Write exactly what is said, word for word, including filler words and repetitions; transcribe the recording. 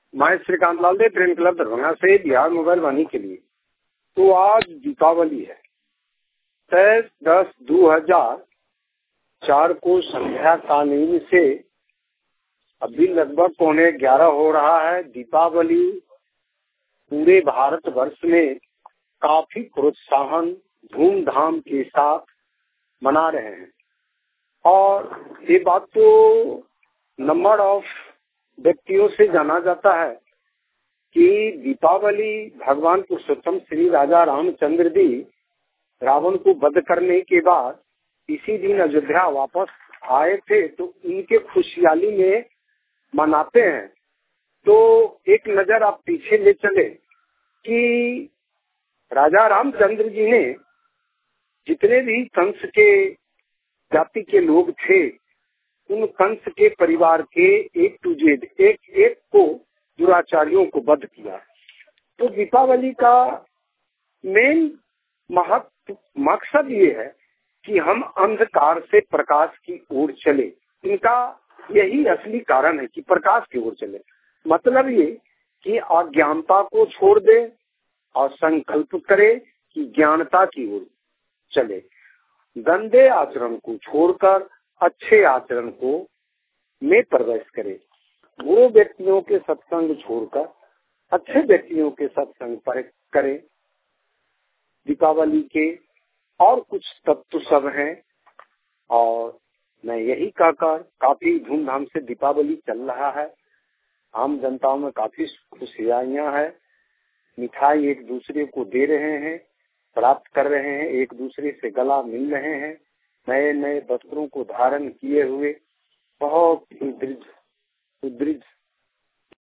मैं Shrikant Lal Dey train club Darbhanga से Bihar mobile वाणी के लिए। तो आज दीपावली है, तेईस दस दो हजार चार को संध्या कालीन से अभी लगभग पौने ग्यारह हो रहा है। दीपावली पूरे भारत वर्ष में काफी प्रोत्साहन धूमधाम के साथ मना रहे हैं और ये बात तो नंबर ऑफ व्यक्तियों से जाना जाता है कि दीपावली भगवान पुरुषोत्तम श्री राजा रामचंद्र जी रावण को वध करने के बाद इसी दिन अयोध्या वापस आए थे, तो उनके खुशहाली में मनाते हैं। तो एक नजर आप पीछे ले चले कि राजा रामचंद्र जी ने जितने भी कंस के जाति के लोग थे, उन कंस के परिवार के एक टू जेड एक एक को दुराचारियों को वध किया। तो दीपावली का मेन महत्व मकसद ये है कि हम अंधकार से प्रकाश की ओर चले। इनका यही असली कारण है कि प्रकाश की ओर चले। मतलब ये कि अज्ञानता को छोड़ दे और संकल्प करे कि ज्ञानता की ओर चले। गंदे आचरण को छोड़कर अच्छे आचरण को में प्रवेश करे। बुरे व्यक्तियों के सत्संग छोड़कर अच्छे व्यक्तियों के सत्संग पर करे। दीपावली के और कुछ तत्व सब हैं और मैं यही कहकर काफी धूमधाम से दीपावली चल रहा है। आम जनताओं में काफी खुशियां है। मिठाई एक दूसरे को दे रहे हैं, प्राप्त कर रहे हैं, एक दूसरे से गला मिल रहे हैं। नए नए वस्त्रों को धारण किए हुए बहुत ही दृढ़ सुदृढ़